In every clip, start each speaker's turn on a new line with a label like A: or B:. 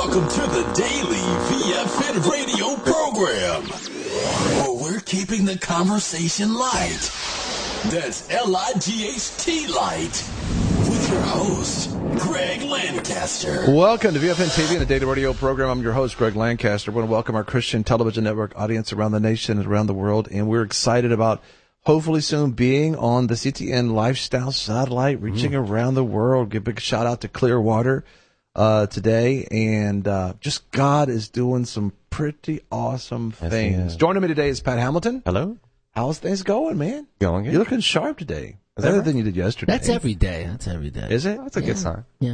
A: Welcome to the daily VFN radio program, where we're keeping the conversation light. That's L-I-G-H-T light. With your host, Greg Lancaster.
B: Welcome to VFN TV and the daily radio program. I'm your host, Greg Lancaster. I want to welcome our Christian television network audience around the nation and around the world, and we're excited about hopefully soon being on the CTN Lifestyle Satellite, reaching around the world. Give a big shout out to Clearwater today, and just God is doing some pretty awesome things. Joining me today is Pat Hamilton.
C: Hello.
B: How's things going, man?
C: Going good.
B: You're looking sharp today. Better than you did yesterday.
D: That's every day. That's every day.
B: Is it?
C: That's a good sign.
D: Yeah.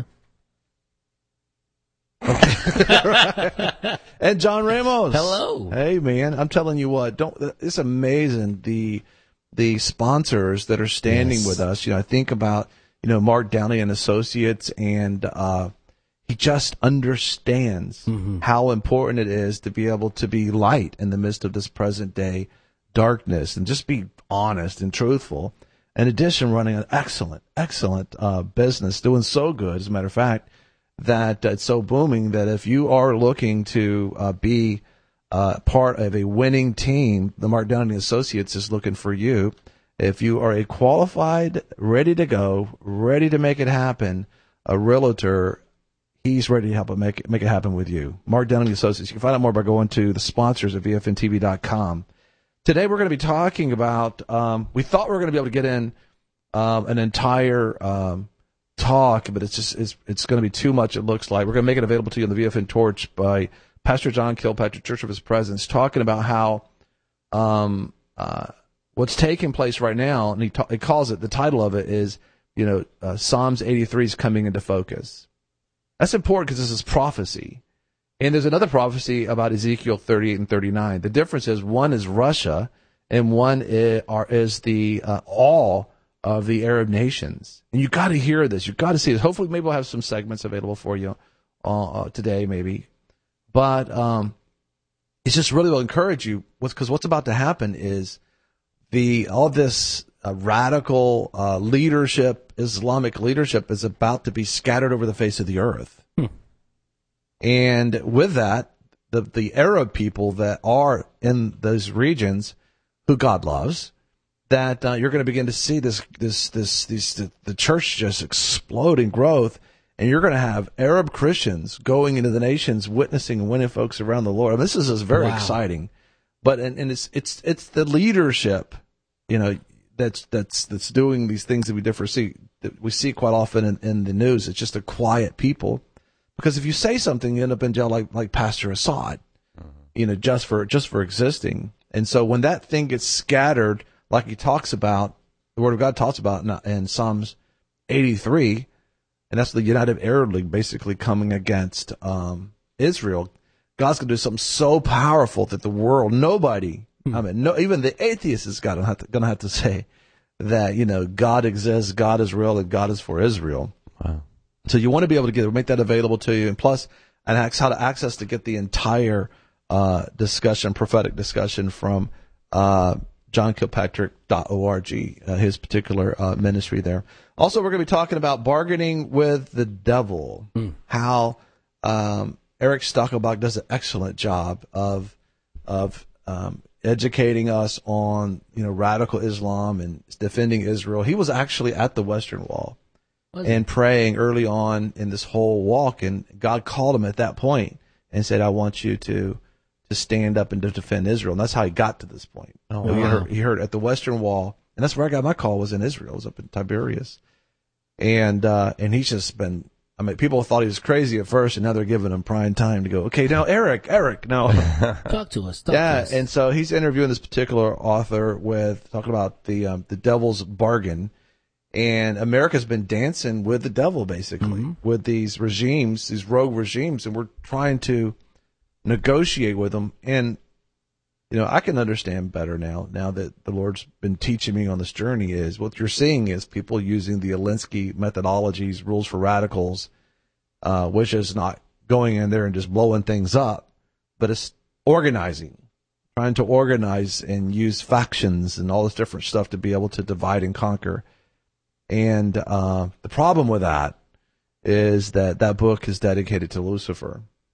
B: Okay. And John Ramos.
D: Hello.
B: Hey, man. I'm telling you what. It's amazing the sponsors that are standing with us. You know, I think about Mark Downey and Associates, and he just understands how important it is to be able to be light in the midst of this present day darkness, and just be honest and truthful. In addition, running an excellent business, doing so good, as a matter of fact, that it's so booming that if you are looking to be part of a winning team, the Mark Downey Associates is looking for you. If you are a qualified, ready to go, ready to make it happen, a realtor, he's ready to help make it happen with you. Mark Downey Associates. You can find out more by going to the sponsors at VFNTV.com. Today we're going to be talking about, we thought we were going to be able to get in an entire talk, but it's going to be too much, it looks like. We're going to make it available to you on the VFN Torch by Pastor John Kilpatrick, Church of His Presence, talking about how what's taking place right now, and he calls it, the title of it is, Psalms 83 is coming into focus. That's important because this is prophecy. And there's another prophecy about Ezekiel 38 and 39. The difference is one is Russia and one is the all of the Arab nations. And you got to hear this. You got to see this. Hopefully, maybe we'll have some segments available for you today, maybe. But it's just really will encourage you, because what's about to happen is all this radical leadership, Islamic leadership, is about to be scattered over the face of the earth. And with that, the Arab people that are in those regions, who God loves, that you're going to begin to see the church just explode in growth, and you're going to have Arab Christians going into the nations, witnessing and winning folks around the Lord. I mean, this is very exciting, but and it's the leadership, that's doing these things that we see quite often in the news. It's just the quiet people. Because if you say something, you end up in jail like Pastor Assad, just for existing. And so when that thing gets scattered, like he talks about, the Word of God talks about in Psalms 83, and that's the United Arab League basically coming against Israel, God's going to do something so powerful that the world, nobody, even the atheist is going to have to say that, God exists, God is real, and God is for Israel. Wow. So you want to be able to make that available to you, and plus, and how to access to get the entire prophetic discussion from johnkilpatrick.org, his particular ministry there. Also, we're going to be talking about bargaining with the devil, how Eric Stackelbach does an excellent job of educating us on radical Islam and defending Israel. He was actually at the Western Wall and praying early on in this whole walk, and God called him at that point and said, I want you to stand up and to defend Israel. And that's how he got to this point. He heard at the Western Wall, and that's where I got my call, was in Israel. It was up in Tiberias. And he's just been, people thought he was crazy at first, and now they're giving him prime time to go, okay, now Eric, no.
D: Talk to us.
B: And so he's interviewing this particular author talking about the devil's bargain. And America's been dancing with the devil, basically, with these regimes, these rogue regimes, and we're trying to negotiate with them. And, I can understand better now that the Lord's been teaching me on this journey, is what you're seeing is people using the Alinsky methodologies, rules for radicals, which is not going in there and just blowing things up, but it's organizing, trying to organize and use factions and all this different stuff to be able to divide and conquer. And the problem with that is that book is dedicated to Lucifer.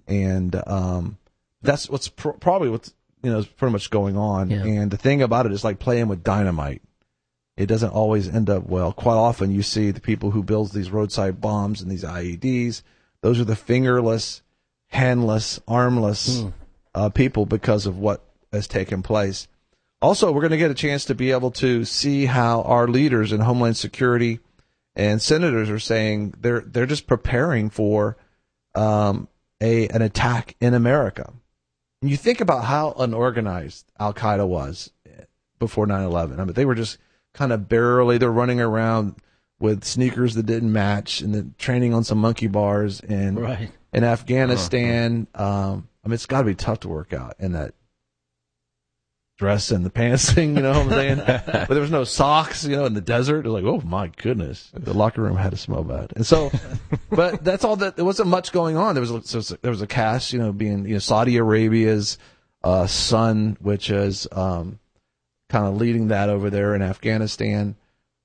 B: And that's what's probably what's is pretty much going on.
D: Yeah.
B: And the thing about it is like playing with dynamite. It doesn't always end up well. Quite often you see the people who build these roadside bombs and these IEDs. Those are the fingerless, handless, armless people because of what has taken place. Also, we're going to get a chance to be able to see how our leaders in Homeland Security and senators are saying they're just preparing for an attack in America. And you think about how unorganized Al Qaeda was before 9/11. I mean, they were just kind of barely. They're running around with sneakers that didn't match and then training on some monkey bars in Afghanistan. I mean, it's got to be tough to work out in that dress and the pants thing, you know what I'm saying? But there was no socks, in the desert. It was like, oh my goodness, the locker room had to smell bad. And so, but that's all that. There wasn't much going on. There was a cast, being Saudi Arabia's son, which is kind of leading that over there in Afghanistan,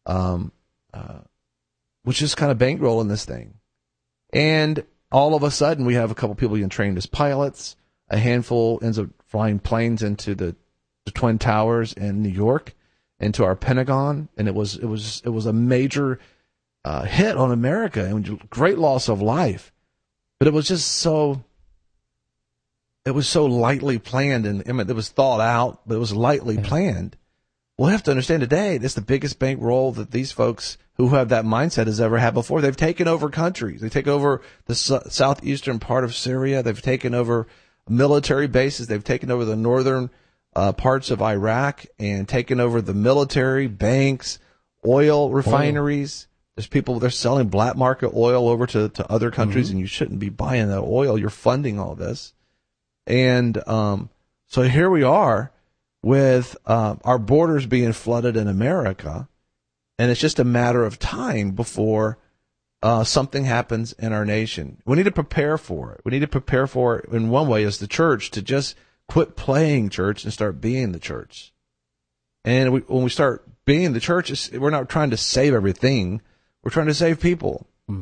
B: which is kind of bankrolling this thing. And all of a sudden, we have a couple people getting trained as pilots. A handful ends up flying planes into the Twin Towers in New York, into our Pentagon, and it was a major hit on America, and great loss of life. But it was just so lightly planned, and I mean, it was thought out, but it was lightly planned. We'll have to understand today, this is the biggest bankroll that these folks who have that mindset has ever had before. They've taken over countries. They take over the southeastern part of Syria. They've taken over military bases. They've taken over the northern parts of Iraq and taken over the military, banks, oil refineries. There's people, they're selling black market oil over to other countries, and you shouldn't be buying that oil. You're funding all this. And so here we are with our borders being flooded in America, and it's just a matter of time before something happens in our nation. We need to prepare for it. We need to prepare for it in one way as the church to just quit playing church and start being the church. And when we start being the church, we're not trying to save everything. We're trying to save people.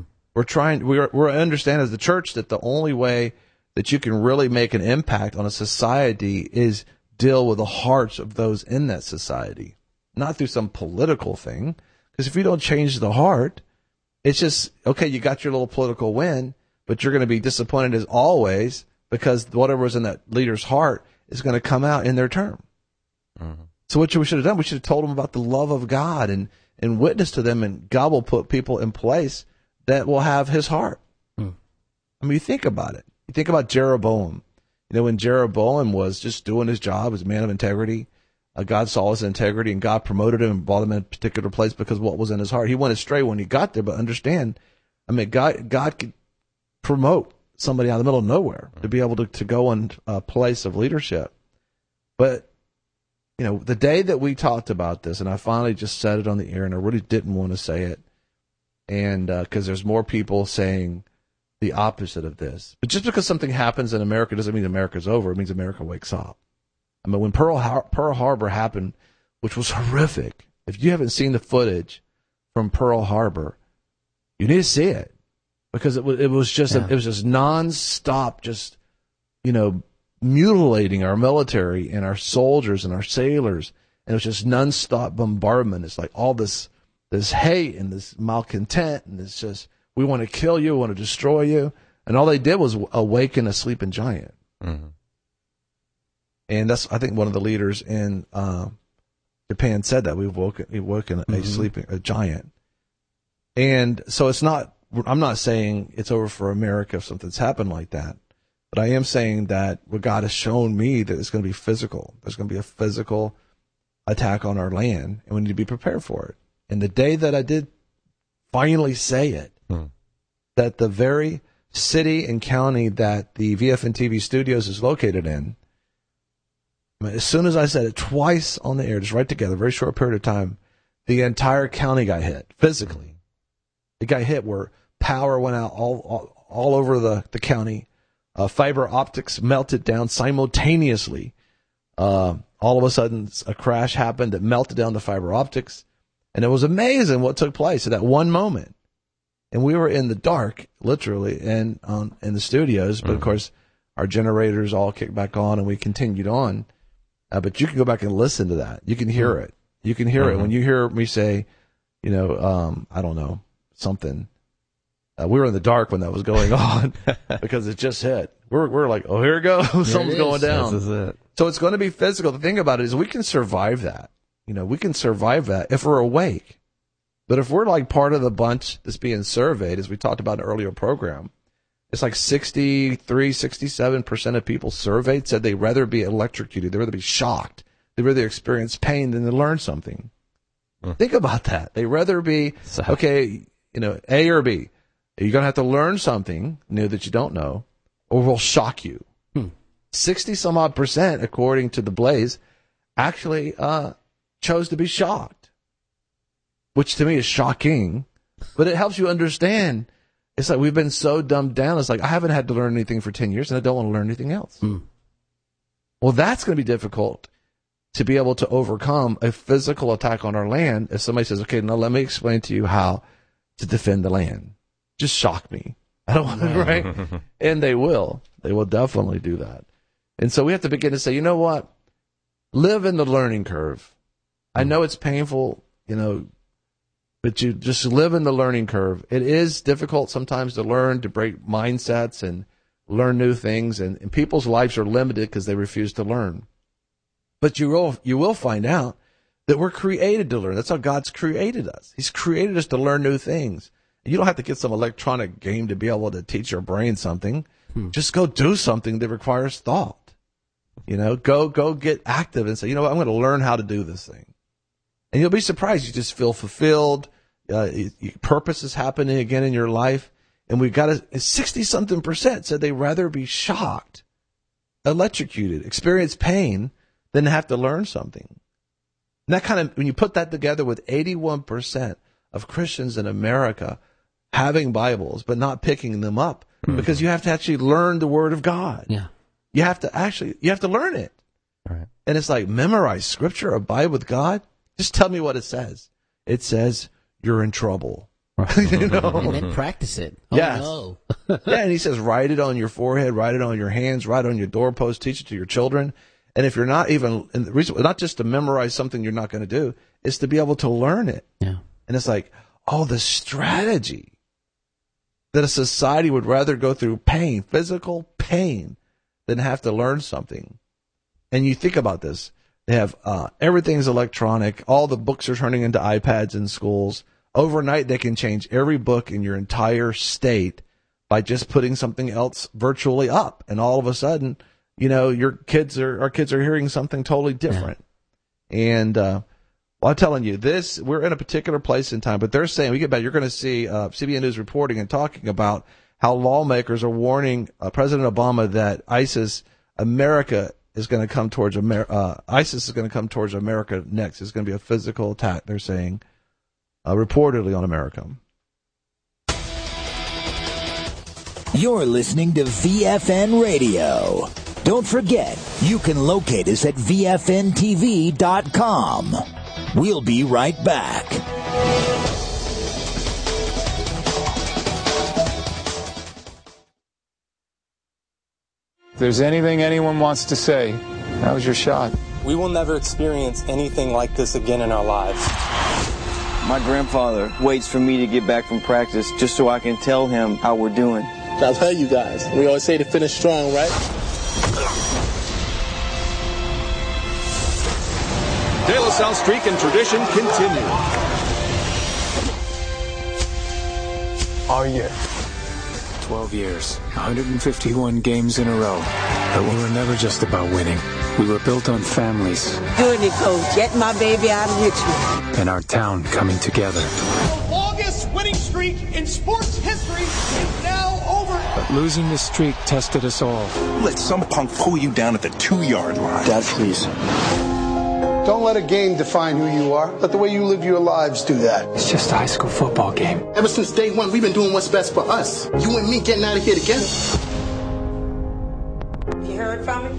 B: We're understand as the church that the only way that you can really make an impact on a society is deal with the hearts of those in that society, not through some political thing. Because if you don't change the heart, it's just, okay, you got your little political win, but you're going to be disappointed as always, because whatever was in that leader's heart is going to come out in their term. So what we should have done, we should have told them about the love of God and witness to them, and God will put people in place that will have his heart. I mean, you think about it. You think about Jeroboam. When Jeroboam was just doing his job as a man of integrity, God saw his integrity, and God promoted him and brought him in a particular place because of what was in his heart. He went astray when he got there, but understand, I mean, God could promote somebody out of the middle of nowhere to be able to go in a place of leadership. But, the day that we talked about this, and I finally just said it on the air, and I really didn't want to say it, and because there's more people saying the opposite of this. But just because something happens in America doesn't mean America's over. It means America wakes up. I mean, when Pearl Harbor happened, which was horrific, if you haven't seen the footage from Pearl Harbor, you need to see it. Because it was just nonstop, just mutilating our military and our soldiers and our sailors, and it was just nonstop bombardment. It's like all this hate and this malcontent, and it's just, we want to kill you, we want to destroy you, and all they did was awaken a sleeping giant. And that's, I think, one of the leaders in Japan said that we've woken a giant. And so it's not. I'm not saying it's over for America if something's happened like that, but I am saying that what God has shown me that it's going to be physical. There's going to be a physical attack on our land, and we need to be prepared for it. And the day that I did finally say it, that the very city and county that the VFN TV studios is located in, as soon as I said it twice on the air, just right together, very short period of time, the entire county got hit physically. It got hit where power went out all over the county. Fiber optics melted down simultaneously. All of a sudden, a crash happened that melted down the fiber optics. And it was amazing what took place at that one moment. And we were in the dark, literally, and in the studios. But, of course, our generators all kicked back on, and we continued on. But you can go back and listen to that. You can hear it. You can hear it when you hear me say, I don't know, something. We were in the dark when that was going on because it just hit. We're like, oh, here it goes. Something's going down.
C: This is it.
B: So it's going to be physical. The thing about it is we can survive that. We can survive that if we're awake. But if we're like part of the bunch that's being surveyed, as we talked about in an earlier program, it's like 67% of people surveyed said they'd rather be electrocuted. They'd rather be shocked. They'd rather experience pain than to learn something. Think about that. They'd rather be, A or B. You're going to have to learn something new that you don't know, or will shock you. 60-some-odd%, according to the Blaze, actually chose to be shocked, which to me is shocking, but it helps you understand. It's like we've been so dumbed down. It's like I haven't had to learn anything for 10 years, and I don't want to learn anything else. Well, that's going to be difficult to be able to overcome a physical attack on our land if somebody says, okay, now let me explain to you how to defend the land. Just shock me. I don't want to, right? And they will. They will definitely do that. And so we have to begin to say, you know what? Live in the learning curve. I know it's painful, but you just live in the learning curve. It is difficult sometimes to learn, to break mindsets and learn new things. And people's lives are limited because they refuse to learn. But you will find out that we're created to learn. That's how God's created us. He's created us to learn new things. You don't have to get some electronic game to be able to teach your brain something. Just go do something that requires thought. Go get active and say, I'm going to learn how to do this thing. And you'll be surprised. You just feel fulfilled. Purpose is happening again in your life. And we've got 60-something% said they'd rather be shocked, electrocuted, experience pain than have to learn something. And that when you put that together with 81% of Christians in America having Bibles but not picking them up because you have to actually learn the Word of God.
D: Yeah.
B: You have to learn it.
C: Right.
B: And it's like memorize Scripture, abide with God. Just tell me what it says. It says you're in trouble.
D: And then practice it.
B: Yes.
D: No.
B: Yeah, and he says write it on your forehead, write it on your hands, write it on your doorpost, teach it to your children. And if you're not even, and the reason, not just to memorize something you're not going to do, is to be able to learn it.
D: Yeah.
B: And it's like, the strategy that a society would rather go through pain, physical pain, than have to learn something. And you think about this. They have everything's electronic. All the books are turning into iPads in schools. Overnight, they can change every book in your entire state by just putting something else virtually up. And all of a sudden, our kids are hearing something totally different. Yeah. And I'm telling you, we're in a particular place in time, but they're saying, you're going to see CBN News reporting and talking about how lawmakers are warning President Obama that ISIS is going to come towards America next. It's going to be a physical attack, they're saying, reportedly on America.
E: You're listening to VFN Radio. Don't forget, you can locate us at VFNTV.com. We'll be right back.
F: If there's anything anyone wants to say, that was your shot.
G: We will never experience anything like this again in our lives.
H: My grandfather waits for me to get back from practice just so I can tell him how we're doing.
I: I love you guys. We always say to finish strong, right?
J: De La Salle streak and tradition continue.
F: Our year. 12 years, 151 games in a row. But we were never just about winning. We were built on families.
K: Doing it, Coach. Get my baby out of Richmond.
F: And our town coming together.
L: The longest winning streak in sports history is now over.
F: But losing the streak tested us all.
M: Let some punk pull you down at the 2-yard line.
I: Dad, please. Don't let a game define who you are. Let the way you live your lives do that.
F: It's just a high school football game.
I: Ever since day one, we've been doing what's best for us. You and me getting out of here together.
K: You heard from me?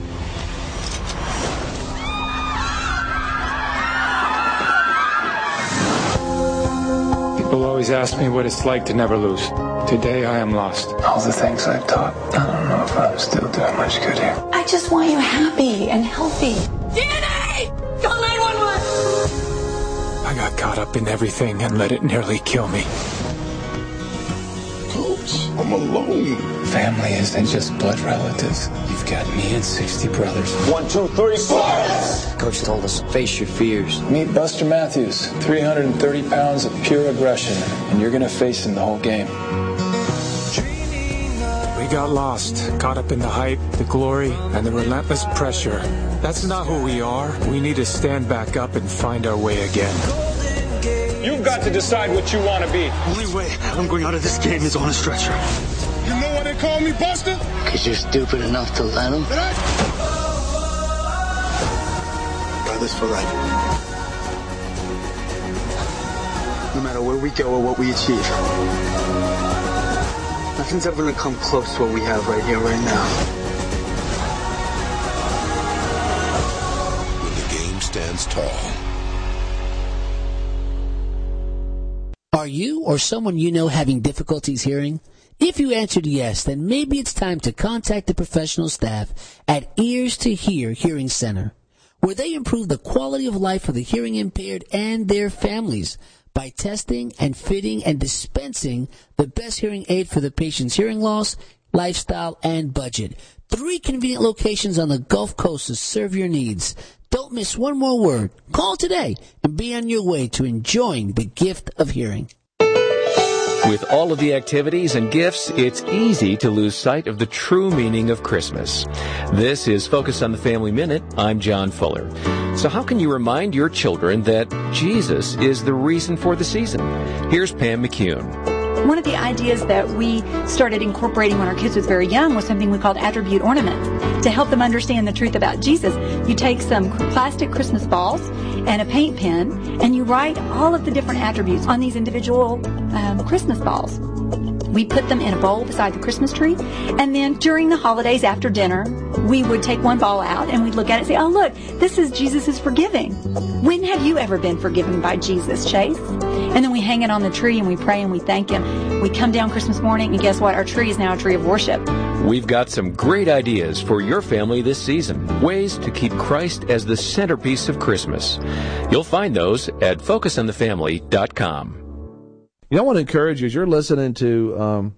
F: People always ask me what it's like to never lose. Today I am lost. All the things I've taught, I don't know if I'm still doing much good here.
C: I just want you happy and healthy.
K: DNA! Call 911!
F: I got caught up in everything and let it nearly kill me.
M: Coach, I'm alone.
F: Family isn't just blood relatives. You've got me and 60 brothers.
M: 1, 2, 3, 4!
D: Coach told us, face your fears.
F: Meet Buster Matthews, 330 pounds of pure aggression, and you're going to face him the whole game. We got lost, caught up in the hype, the glory, and the relentless pressure. That's not who we are. We need to stand back up and find our way again.
J: You've got to decide what you want to be.
N: Only way I'm going out of this game is on a stretcher.
L: You know why they call me Buster?
N: Because you're stupid enough to let him. Brothers for life. No matter where we go or what we achieve, nothing's ever going to come close to what we have right here, right now.
A: When the game stands tall.
D: Are you or someone you know having difficulties hearing? If you answered yes, then maybe it's time to contact the professional staff at Ears to Hear Hearing Center, where they improve the quality of life for the hearing impaired and their families by testing and fitting and dispensing the best hearing aid for the patient's hearing loss, lifestyle, and budget. 3 convenient locations on the Gulf Coast to serve your needs. Don't miss one more word. Call today and be on your way to enjoying the gift of hearing.
O: With all of the activities and gifts, it's easy to lose sight of the true meaning of Christmas. This is Focus on the Family Minute. I'm John Fuller. So how can you remind your children that Jesus is the reason for the season? Here's Pam McCune.
P: One of the ideas that we started incorporating when our kids was very young was something we called attribute ornaments. To help them understand the truth about Jesus, you take some plastic Christmas balls and a paint pen, and you write all of the different attributes on these individual Christmas balls. We put them in a bowl beside the Christmas tree, and then during the holidays after dinner, we would take one ball out and we'd look at it and say, oh, look, this is Jesus' forgiving. When have you ever been forgiven by Jesus, Chase? And then we hang it on the tree and we pray and we thank Him. We come down Christmas morning, and guess what? Our tree is now a tree of worship.
O: We've got some great ideas for your family this season. Ways to keep Christ as the centerpiece of Christmas. You'll find those at FocusOnTheFamily.com.
B: You know, I want to encourage you as you're listening to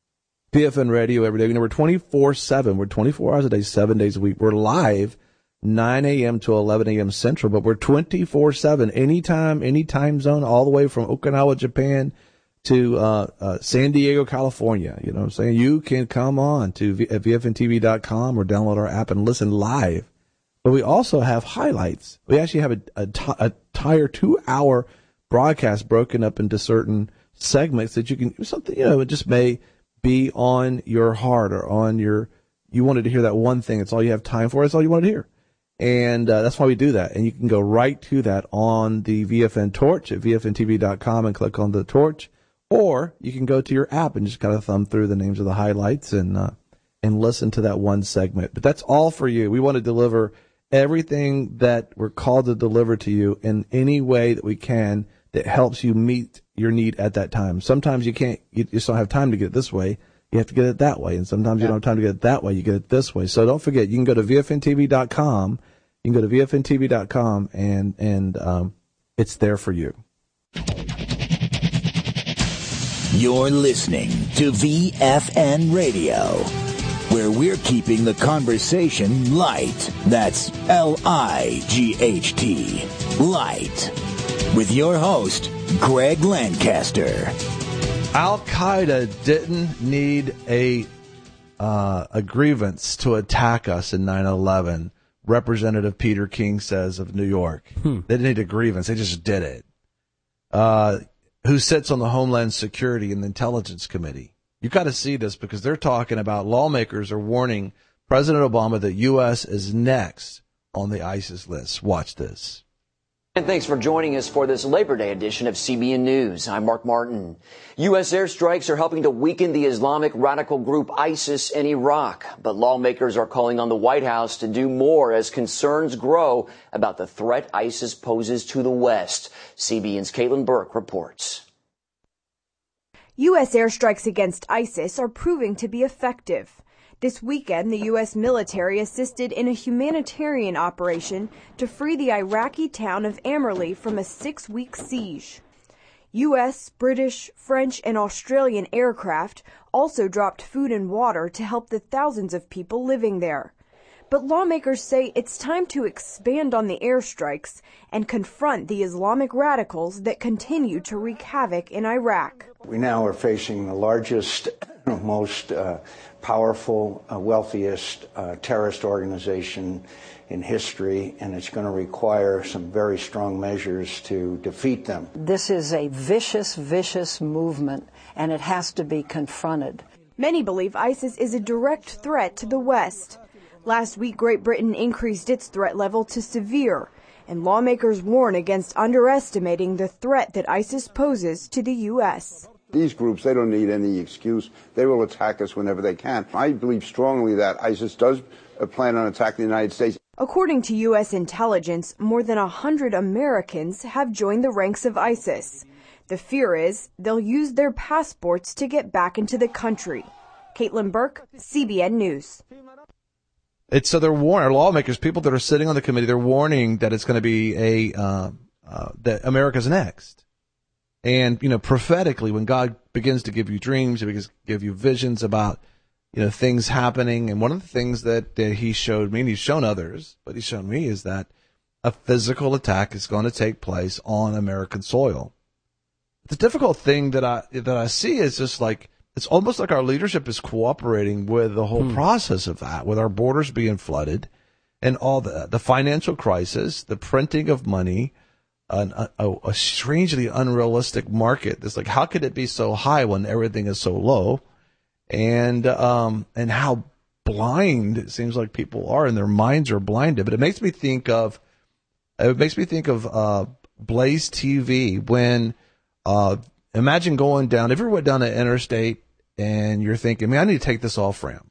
B: VFN Radio every day. You know, we're 24/7. We're 24 hours a day, 7 days a week. We're live 9 a.m. to 11 a.m. Central, but we're 24/7, anytime, any time zone, all the way from Okinawa, Japan to San Diego, California. You know what I'm saying? You can come on to VFNTV.com or download our app and listen live. But we also have highlights. We actually have a entire 2-hour broadcast broken up into certain segments that you can, something, you know, it just may be on your heart or on your, you wanted to hear that one thing. It's all you have time for. It's all you want to hear. And that's why we do that. And you can go right to that on the VFN Torch at VFNTV.com and click on the torch. Or you can go to your app and just kind of thumb through the names of the highlights and listen to that one segment. But that's all for you. We want to deliver everything that we're called to deliver to you in any way that we can that helps you meet your need at that time. Sometimes you can't, you just don't have time to get it this way. You have to get it that way. And sometimes you don't have time to get it that way. You get it this way. So don't forget, you can go to VFNTV.com. You can go to VFNTV.com and it's there for you.
E: You're listening to VFN Radio, where we're keeping the conversation light. That's L-I-G-H-T, light. With your host, Greg Lancaster.
B: Al-Qaeda didn't need a grievance to attack us in 9/11. Representative Peter King says of New York. They didn't need a grievance. They just did it. Who sits on the Homeland Security and the Intelligence Committee. You got to see this because they're talking about lawmakers are warning President Obama that U.S. is next on the ISIS list. Watch this.
Q: And thanks for joining us for this Labor Day edition of CBN News. I'm Mark Martin. U.S. airstrikes are helping to weaken the Islamic radical group ISIS in Iraq. But lawmakers are calling on the White House to do more as concerns grow about the threat ISIS poses to the West. CBN's Caitlin Burke reports.
R: U.S. airstrikes against ISIS are proving to be effective. This weekend, the U.S. military assisted in a humanitarian operation to free the Iraqi town of Amerli from a 6-week siege. U.S., British, French, and Australian aircraft also dropped food and water to help the thousands of people living there. But lawmakers say it's time to expand on the airstrikes and confront the Islamic radicals that continue to wreak havoc in Iraq.
S: We now are facing the largest, most powerful, wealthiest terrorist organization in history, and it's going to require some very strong measures to defeat them.
T: This is a vicious, vicious movement, and it has to be confronted.
R: Many believe ISIS is a direct threat to the West. Last week, Great Britain increased its threat level to severe, and lawmakers warn against underestimating the threat that ISIS poses to the U.S.
M: These groups, they don't need any excuse. They will attack us whenever they can. I believe strongly that ISIS does plan on attacking the United States.
R: According to U.S. intelligence, more than 100 Americans have joined the ranks of ISIS. The fear is they'll use their passports to get back into the country. Caitlin Burke, CBN News.
B: So they're warning, our lawmakers, people that are sitting on the committee, they're warning that it's going to be that America's next. And, prophetically, when God begins to give you dreams, he begins to give you visions about, things happening. And one of the things that he showed me, and he's shown others, but he's shown me, is that a physical attack is going to take place on American soil. The difficult thing that I see is just like, it's almost like our leadership is cooperating with the whole process of that, with our borders being flooded and all the financial crisis, the printing of money, a strangely unrealistic market. It's like, how could it be so high when everything is so low? And how blind it seems like people are, and their minds are blinded. But it makes me think of Blaze TV when, imagine going down, if you went down an interstate and you're thinking, man, I need to take this off ramp.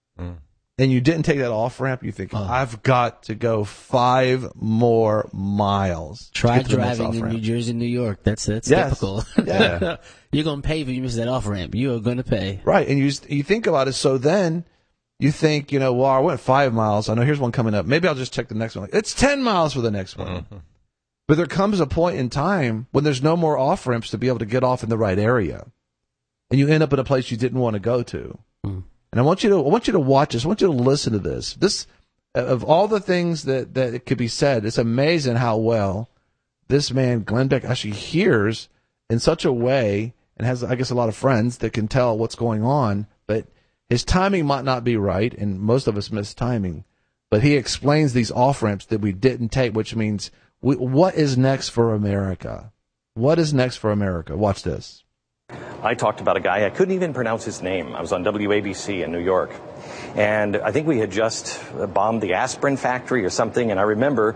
B: And you didn't take that off ramp, you think, I've got to go 5 more miles.
D: Try driving in New Jersey, New York. That's typical. Yeah. You're going to pay if you miss that off ramp. You are going to pay.
B: Right. And you think about it. So then you think, well, I went 5 miles. I know here's one coming up. Maybe I'll just check the next one. It's 10 miles for the next one. Mm-hmm. But there comes a point in time when there's no more off ramps to be able to get off in the right area, and you end up in a place you didn't want to go to. And I want you to watch this. I want you to listen to this. This, of all the things that it could be said, it's amazing how well this man Glenn Beck actually hears in such a way, and has, I guess, a lot of friends that can tell what's going on. But his timing might not be right, and most of us miss timing. But he explains these off ramps that we didn't take, which means. What is next for America? What is next for America? Watch this.
U: I talked about a guy, I couldn't even pronounce his name. I was on WABC in New York. And I think we had just bombed the aspirin factory or something. And I remember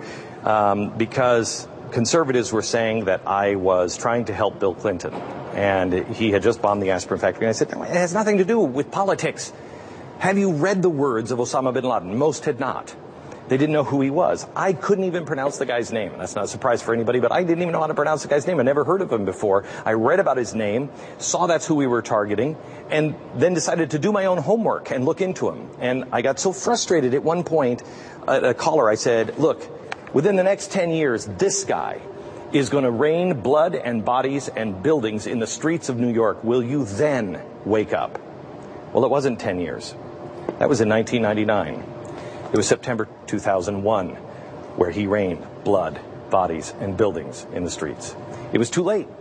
U: because conservatives were saying that I was trying to help Bill Clinton. And he had just bombed the aspirin factory. And I said, no, it has nothing to do with politics. Have you read the words of Osama bin Laden? Most had not. They didn't know who he was. I couldn't even pronounce the guy's name. And that's not a surprise for anybody, but I didn't even know how to pronounce the guy's name. I never heard of him before. I read about his name, saw that's who we were targeting, and then decided to do my own homework and look into him. And I got so frustrated at one point, a caller, I said, look, within the next 10 years, this guy is going to rain blood and bodies and buildings in the streets of New York. Will you then wake up? Well, it wasn't 10 years. That was in 1999. It was September 2001 where he rained blood, bodies, and buildings in the streets. It was too late.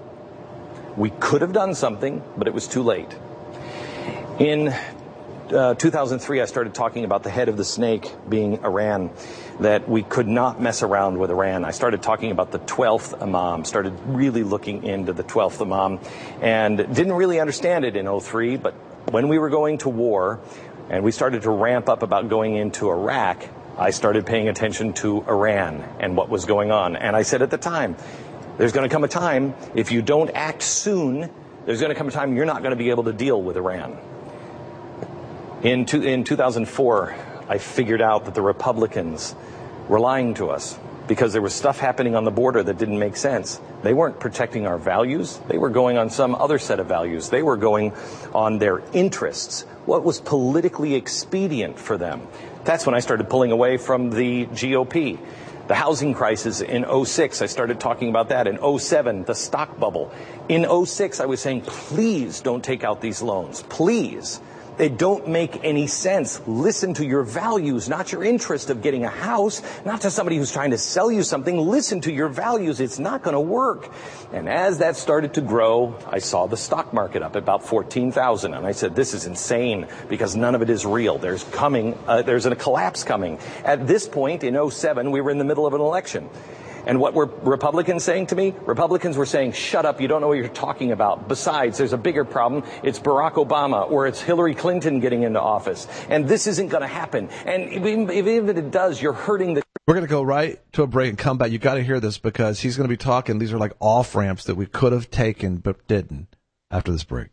U: We could have done something, but it was too late. In 2003, I started talking about the head of the snake being Iran, that we could not mess around with Iran. I started talking about the 12th Imam, started really looking into the 12th Imam, and didn't really understand it in 2003, but when we were going to war, and we started to ramp up about going into Iraq, I started paying attention to Iran and what was going on. And I said at the time, there's going to come a time, if you don't act soon, there's going to come a time you're not going to be able to deal with Iran. In 2004, I figured out that the Republicans were lying to us. because there was stuff happening on the border that didn't make sense. They weren't protecting our values. They were going on some other set of values. They were going on their interests, what was politically expedient for them. That's when I started pulling away from the GOP. The housing crisis in 06, I started talking about that. In 07, the stock bubble. In 06, I was saying, please don't take out these loans. Please. They don't make any sense. Listen to your values, not your interest of getting a house, not to somebody who's trying to sell you something. Listen to your values. It's not going to work. And as that started to grow, I saw the stock market up at about 14,000. And I said, this is insane because none of it is real. There's a collapse coming. At this point in 07, we were in the middle of an election. And what were Republicans saying to me? Republicans were saying, shut up, you don't know what you're talking about. Besides, there's a bigger problem. It's Barack Obama or it's Hillary Clinton getting into office. And this isn't going to happen. And even if it does, you're hurting the...
B: We're going to go right to a break and come back. You got to hear this because he's going to be talking. These are like off-ramps that we could have taken but didn't after this break.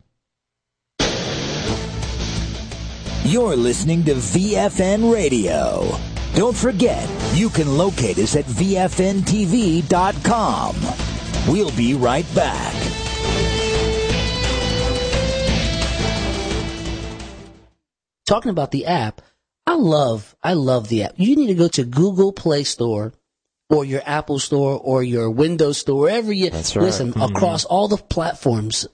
E: You're listening to VFN Radio. Don't forget, you can locate us at VFNTV.com. We'll be right back.
D: Talking about the app, I love the app. You need to go to Google Play Store or your Apple Store or your Windows Store, wherever you listen, across all the platforms.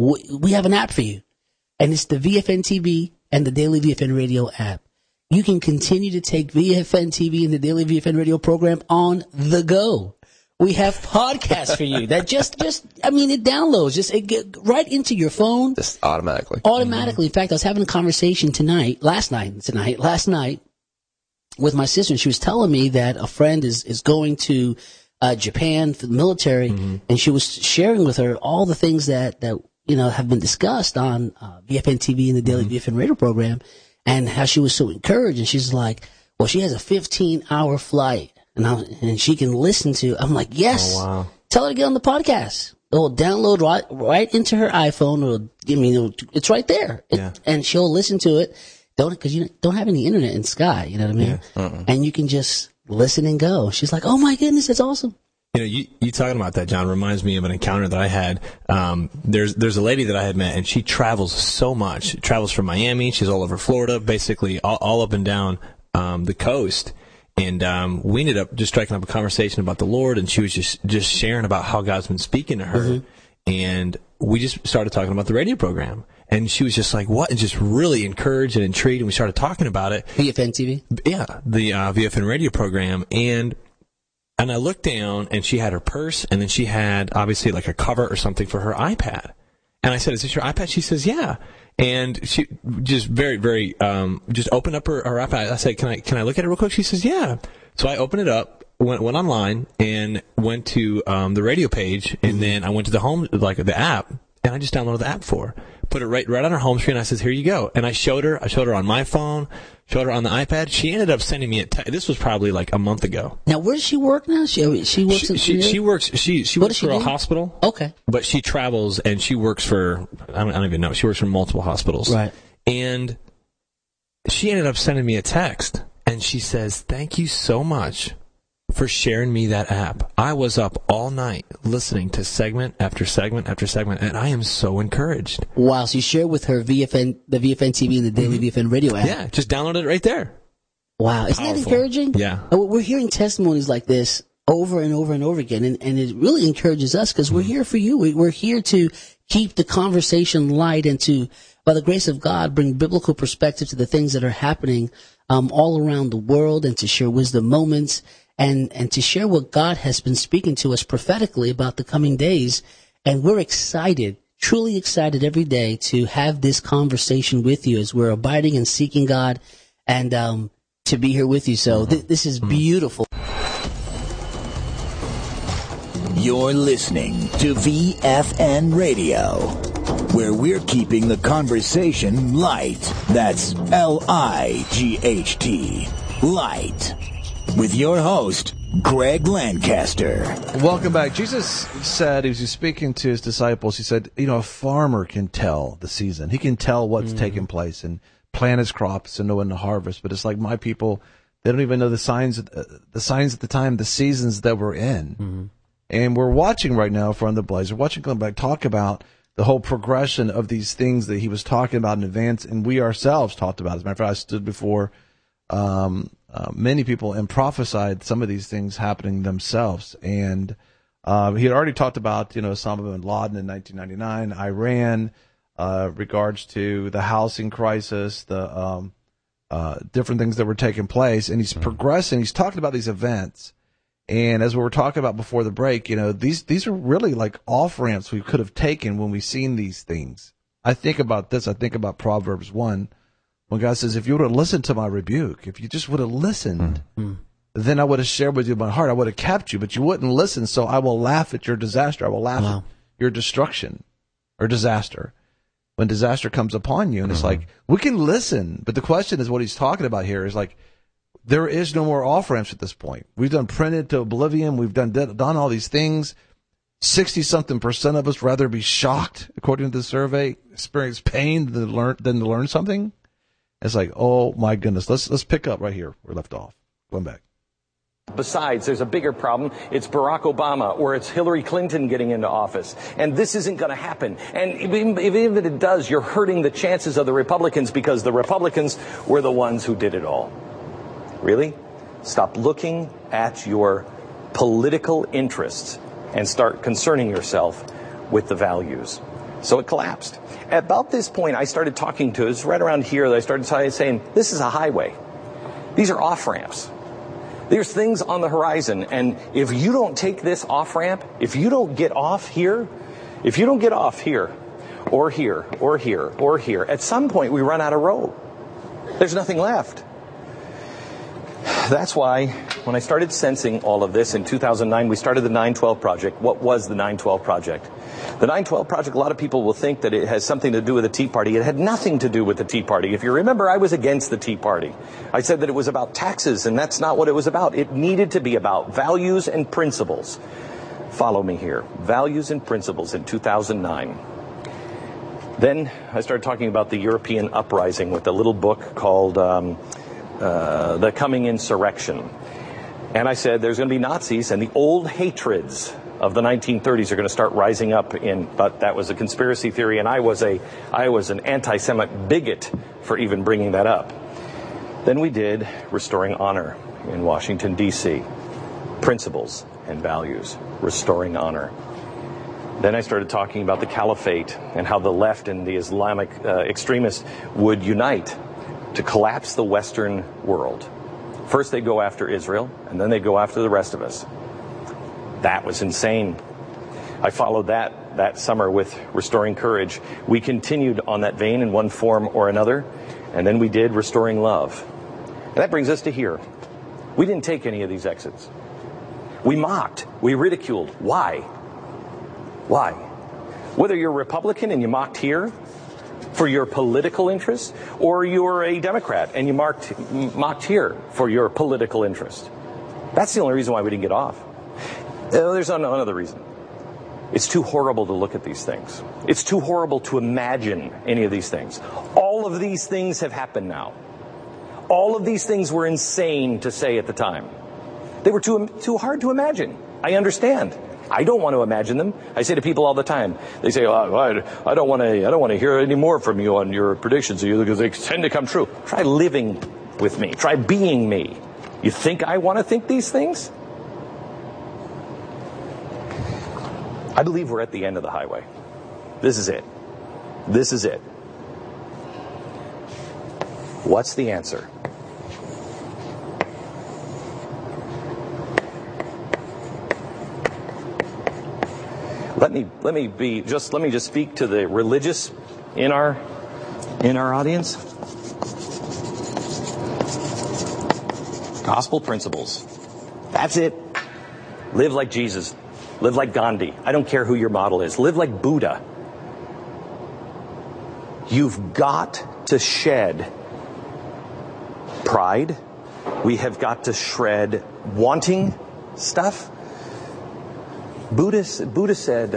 D: We have an app for you. And it's the VFN TV and the Daily VFN Radio app. You can continue to take VFN TV and the Daily VFN Radio program on the go. We have podcasts for you that it downloads, it get right into your phone.
G: Just automatically.
D: Automatically. In fact, I was having a conversation last night with my sister, and she was telling me that a friend is going to Japan for the military, and she was sharing with her all the things that have been discussed on VFN TV and the Daily VFN Radio program. And how she was so encouraged, and she's like, well, she has a 15-hour flight, and she can listen to. I'm like, yes, Tell her to get on the podcast. It'll download right into her iPhone. It's right there, and she'll listen to it. Because you don't have any internet in Sky, you know what I mean? Yeah. And you can just listen and go. She's like, oh my goodness, that's awesome.
G: You talking about that, John, reminds me of an encounter that I had. There's a lady that I had met, and she travels so much. She travels from Miami. She's all over Florida, basically all up and down the coast. And we ended up just striking up a conversation about the Lord, and she was just sharing about how God's been speaking to her. And we just started talking about the radio program. And she was just like, what? And just really encouraged and intrigued, and we started talking about it.
D: VFN TV?
G: Yeah, the VFN radio program. And I looked down, and she had her purse, and then she had, obviously, like a cover or something for her iPad. And I said, is this your iPad? She says, yeah. And she just very, very, just opened up her iPad. I said, can I look at it real quick? She says, yeah. So I opened it up, went online, and went to the radio page, and then I went to the home, like the app, and I just downloaded the app for her. Put it right on her home screen. I says, here you go. And I showed her on my phone, showed her on the iPad. She ended up sending me this was probably like a month ago.
D: Now, where does she work now? She works
G: she works for a hospital.
D: Okay.
G: But she travels, and she works for, I don't even know, she works for multiple hospitals.
D: Right.
G: And she ended up sending me a text, and she says, thank you so much for sharing me that app. I was up all night listening to segment after segment after segment, and I am so encouraged.
D: Wow, so you shared with her the VFN TV and the Daily VFN Radio app.
G: Yeah, just downloaded it right there.
D: Wow, isn't that encouraging?
G: Yeah.
D: We're hearing testimonies like this over and over and over again, and it really encourages us because we're here for you. We're here to keep the conversation light and to, by the grace of God, bring biblical perspective to the things that are happening all around the world, and to share wisdom moments, and to share what God has been speaking to us prophetically about the coming days. And we're excited, truly excited every day to have this conversation with you as we're abiding and seeking God, and to be here with you. So this is beautiful.
E: You're listening to VFN Radio, where we're keeping the conversation light. That's L-I-G-H-T, light. With your host, Greg Lancaster.
B: Welcome back. Jesus said, as he was speaking to his disciples, he said, a farmer can tell the season. He can tell what's taking place and plant his crops and know when to harvest. But it's like my people, They don't even know the signs at the time, the seasons that we're in. Mm-hmm. And we're watching right now from the Blaze. We're watching Glenn Beck talk about the whole progression of these things that he was talking about in advance, and we ourselves talked about. As a matter of fact, I stood before many people and prophesied some of these things happening themselves. And he had already talked about, Osama bin Laden in 1999, Iran, regards to the housing crisis, the different things that were taking place, and he's progressing. He's talking about these events. And as we were talking about before the break, these are really like off ramps we could have taken when we seen these things. I think about this. I think about Proverbs 1, when God says, if you would have listened to my rebuke, if you just would have listened, then I would have shared with you my heart. I would have kept you, but you wouldn't listen. So I will laugh at your disaster. I will laugh at your destruction or disaster. When disaster comes upon you, and it's like, we can listen. But the question is, what he's talking about here is like, there is no more off-ramps at this point. We've done printed to oblivion. We've done all these things. 60-something% of us rather be shocked, according to the survey, experience pain than to learn something. It's like, oh my goodness. Let's pick up right here. We're left off. Going back.
U: Besides, there's a bigger problem. It's Barack Obama or it's Hillary Clinton getting into office. And this isn't going to happen. And even if it does, you're hurting the chances of the Republicans because the Republicans were the ones who did it all. Really? Stop looking at your political interests and start concerning yourself with the values. So it collapsed. At about this point, I started talking to, it's right around here that I started saying, this is a highway. These are off-ramps. There's things on the horizon, and if you don't take this off-ramp, if you don't get off here, or here, or here, or here, at some point we run out of road. There's nothing left. That's why when I started sensing all of this in 2009, we started the 9/12 Project. What was the 9/12 Project? The 9/12 Project, a lot of people will think that it has something to do with the Tea Party. It had nothing to do with the Tea Party. If you remember, I was against the Tea Party. I said that it was about taxes, and that's not what it was about. It needed to be about values and principles. Follow me here. Values and principles in 2009. Then I started talking about the European uprising with a little book called The Coming Insurrection. And I said there's going to be Nazis, and the old hatreds of the 1930s are going to start rising up but that was a conspiracy theory, and I was an anti-Semite bigot for even bringing that up. Then we did Restoring Honor in Washington, D.C. Principles and values, restoring honor. Then I started talking about the caliphate and how the left and the Islamic extremists would unite to collapse the Western world. First they go after Israel, and then they go after the rest of us. That was insane. I followed that summer with Restoring Courage. We continued on that vein in one form or another, and then we did Restoring Love. And that brings us to here. We didn't take any of these exits. We mocked. We ridiculed. Why? Why? Whether you're Republican and you mocked here for your political interest, or you're a Democrat and you mocked here for your political interest. That's the only reason why we didn't get off. There's another reason. It's too horrible to look at these things. It's too horrible to imagine any of these things. All of these things have happened now. All of these things were insane to say at the time. They were too hard to imagine. I understand. I don't want to imagine them. I say to people all the time, they say, I don't want to hear any more from you on your predictions because they tend to come true. Try living with me. Try being me. You think I want to think these things? I believe we're at the end of the highway. This is it. This is it. What's the answer? Let me just speak to the religious in our audience. Gospel principles. That's it. Live like Jesus. Live like Gandhi. I don't care who your model is. Live like Buddha. You've got to shed pride. We have got to shred wanting stuff. Buddha said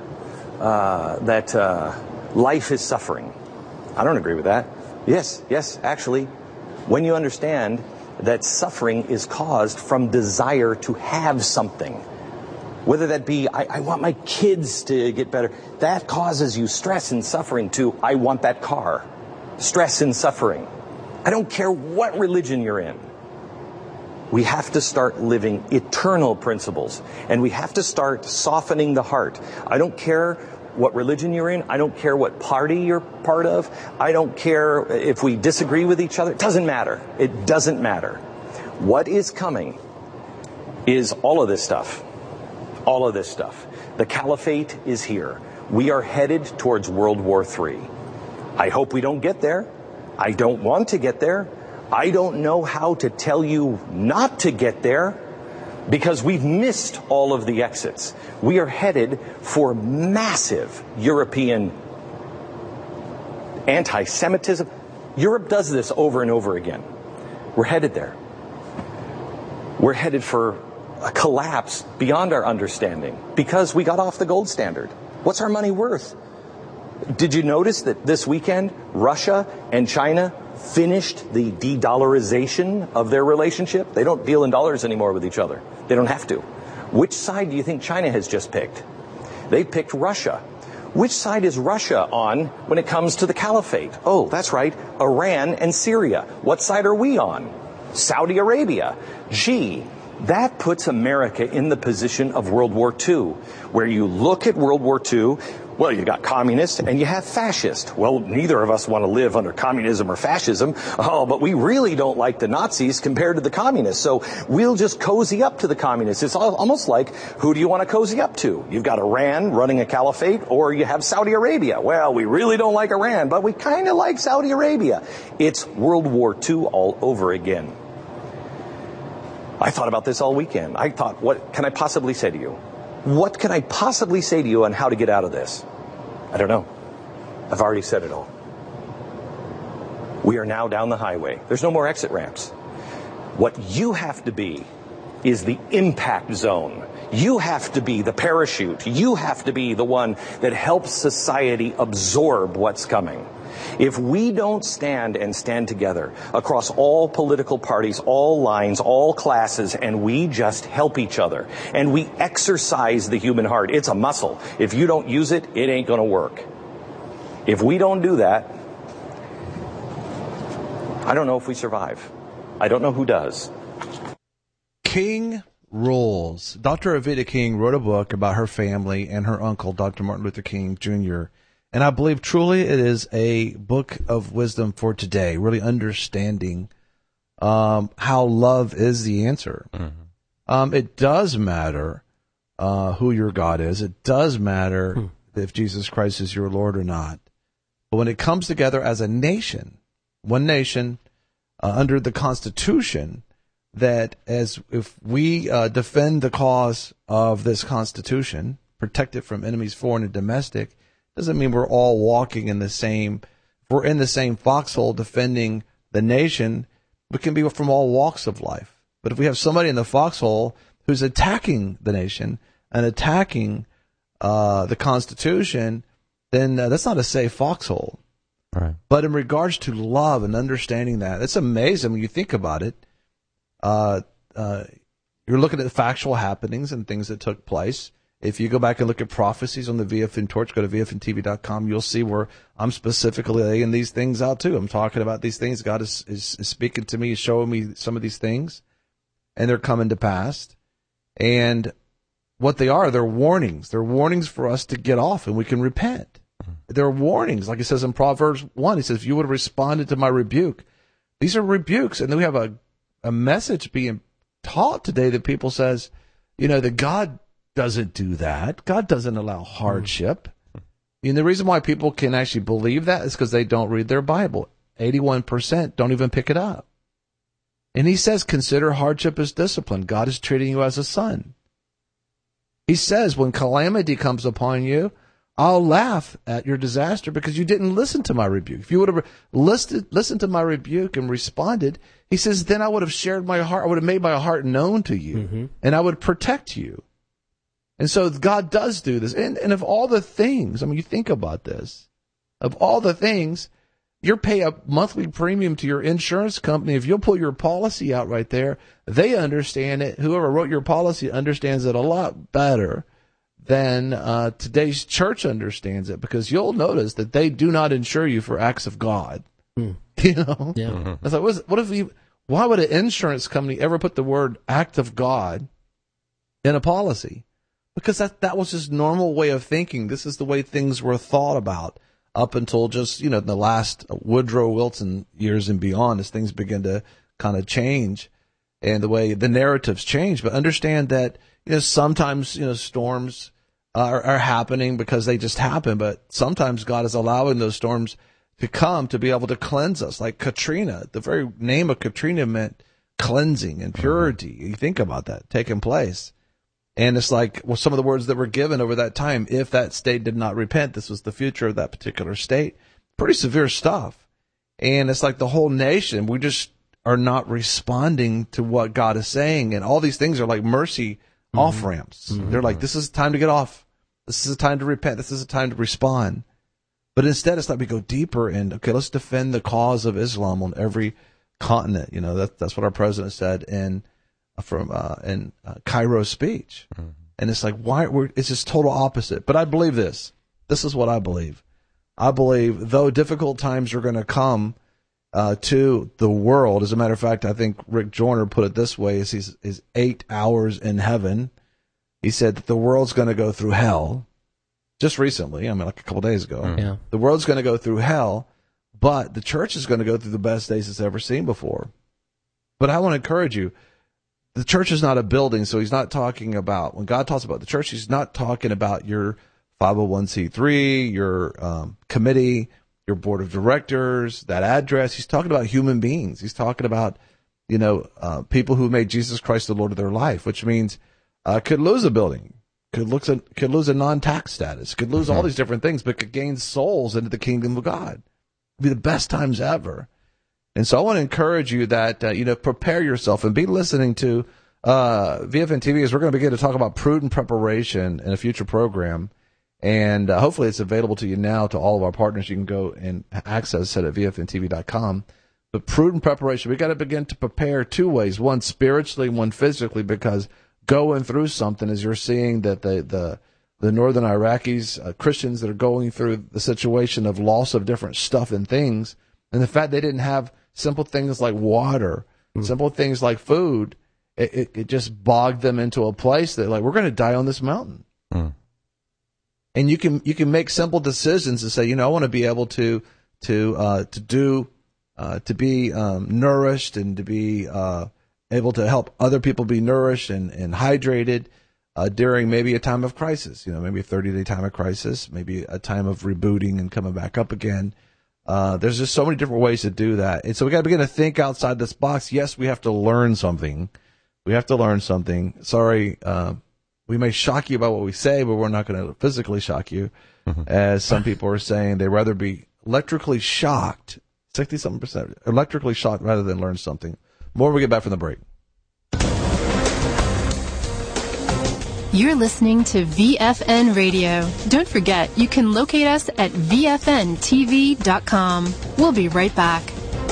U: that life is suffering. I don't agree with that. Yes, actually, when you understand that suffering is caused from desire to have something. Whether that be, I want my kids to get better. That causes you stress and suffering to, I want that car. Stress and suffering. I don't care what religion you're in. We have to start living eternal principles. And we have to start softening the heart. I don't care what religion you're in. I don't care what party you're part of. I don't care if we disagree with each other. It doesn't matter. It doesn't matter. What is coming is all of this stuff. All of this stuff. The caliphate is here. We are headed towards World War III. I hope we don't get there. I don't want to get there. I don't know how to tell you not to get there because we've missed all of the exits. We are headed for massive European anti-Semitism. Europe does this over and over again. We're headed there. We're headed for a collapse beyond our understanding because we got off the gold standard. What's our money worth? Did you notice that this weekend, Russia and China finished the de-dollarization of their relationship? They don't deal in dollars anymore with each other. They don't have to. Which side do you think China has just picked? They picked Russia. Which side is Russia on when it comes to the caliphate? Oh, that's right, Iran and Syria. What side are we on? Saudi Arabia. Gee, that puts America in the position of World War II, where you look at World War II, well, you got communists and you have fascists. Well, neither of us want to live under communism or fascism. Oh, but we really don't like the Nazis compared to the communists. So we'll just cozy up to the communists. It's almost like, who do you want to cozy up to? You've got Iran running a caliphate, or you have Saudi Arabia. Well, we really don't like Iran, but we kind of like Saudi Arabia. It's World War II all over again. I thought about this all weekend. I thought, what can I possibly say to you? What can I possibly say to you on how to get out of this? I don't know. I've already said it all. We are now down the highway. There's no more exit ramps. What you have to be is the impact zone. You have to be the parachute. You have to be the one that helps society absorb what's coming. If we don't stand together across all political parties, all lines, all classes, and we just help each other, and we exercise the human heart, it's a muscle. If you don't use it, it ain't going to work. If we don't do that, I don't know if we survive. I don't know who does.
B: King rules. Dr. Evita King wrote a book about her family and her uncle, Dr. Martin Luther King Jr., and I believe truly it is a book of wisdom for today, really understanding how love is the answer. Mm-hmm. It does matter who your God is. It does matter if Jesus Christ is your Lord or not. But when it comes together as a nation, one nation under the Constitution, that if we defend the cause of this Constitution, protect it from enemies foreign and domestic, doesn't mean we're all walking in the same, if we're in the same foxhole defending the nation, we can be from all walks of life. But if we have somebody in the foxhole who's attacking the nation and attacking the Constitution, then that's not a safe foxhole.
H: Right.
B: But in regards to love and understanding that, it's amazing when you think about it. You're looking at factual happenings and things that took place. If you go back and look at prophecies on the VFN Torch, go to VFNTV.com, you'll see where I'm specifically laying these things out too. I'm talking about these things. God is speaking to me, is showing me some of these things, and they're coming to pass. And what they are, they're warnings. They're warnings for us to get off and we can repent. They're warnings. Like it says in Proverbs 1, he says, if you would have responded to my rebuke. These are rebukes. And then we have a message being taught today that people says, that God doesn't do that. God doesn't allow hardship. And the reason why people can actually believe that is because they don't read their Bible. 81% don't even pick it up. And he says, consider hardship as discipline. God is treating you as a son. He says, when calamity comes upon you, I'll laugh at your disaster because you didn't listen to my rebuke. If you would have listened to my rebuke and responded, he says, then I would have shared my heart. I would have made my heart known to you, and I would protect you. And so God does do this. And of all the things, you think about this, of all the things, You pay a monthly premium to your insurance company. If you'll pull your policy out right there, they understand it. Whoever wrote your policy understands it a lot better than today's church understands it, because you'll notice that they do not insure you for acts of God. You know?
D: Yeah.
B: Mm-hmm. It's like, why would an insurance company ever put the word act of God in a policy? Because that was just normal way of thinking. This is the way things were thought about up until just, the last Woodrow Wilson years and beyond, as things begin to kind of change and the way the narratives change. But understand that, sometimes, storms are happening because they just happen. But sometimes God is allowing those storms to come to be able to cleanse us. Like Katrina, the very name of Katrina meant cleansing and purity. You think about that taking place. And it's like, some of the words that were given over that time, if that state did not repent, this was the future of that particular state. Pretty severe stuff. And it's like the whole nation, we just are not responding to what God is saying. And all these things are like mercy off-ramps. They're like, this is time to get off. This is a time to repent. This is a time to respond. But instead, it's like we go deeper and, okay, let's defend the cause of Islam on every continent. That's what our president said in Cairo's speech. And it's like, it's just total opposite. But I believe this. This is what I believe. I believe, though difficult times are going to come to the world. As a matter of fact, I think Rick Joyner put it this way: is 8 hours in heaven. He said that the world's going to go through hell. Just recently, like a couple days ago.
D: Yeah.
B: The world's going to go through hell, but the church is going to go through the best days it's ever seen before. But I want to encourage you. The church is not a building, so he's not talking about, when God talks about the church, he's not talking about your 501c3, your committee, your board of directors, that address. He's talking about human beings. He's talking about, people who made Jesus Christ the Lord of their life, which means could lose a building, could lose a non-tax status, could lose all these different things, but could gain souls into the kingdom of God. It'd be the best times ever. And so I want to encourage you that, prepare yourself and be listening to VFN TV, as we're going to begin to talk about prudent preparation in a future program. And hopefully it's available to you now, to all of our partners. You can go and access it at VFNTV.com. But prudent preparation, we got to begin to prepare two ways, one spiritually, one physically, because going through something, as you're seeing that the northern Iraqis, Christians that are going through the situation of loss of different stuff and things, and the fact they didn't have simple things like water, simple things like food, it just bogged them into a place that, like, we're going to die on this mountain. And you can make simple decisions and say, I want to be able to be nourished and to be able to help other people be nourished and hydrated during maybe a time of crisis, maybe a 30-day time of crisis, maybe a time of rebooting and coming back up again. There's just so many different ways to do that. And so we got to begin to think outside this box. Yes, we have to learn something. Sorry, we may shock you by what we say, but we're not going to physically shock you. As some people are saying, they'd rather be electrically shocked, 60-something% electrically shocked rather than learn something. More when we get back from the break.
H: You're listening to VFN Radio. Don't forget, you can locate us at VFNTV.com. We'll be right back.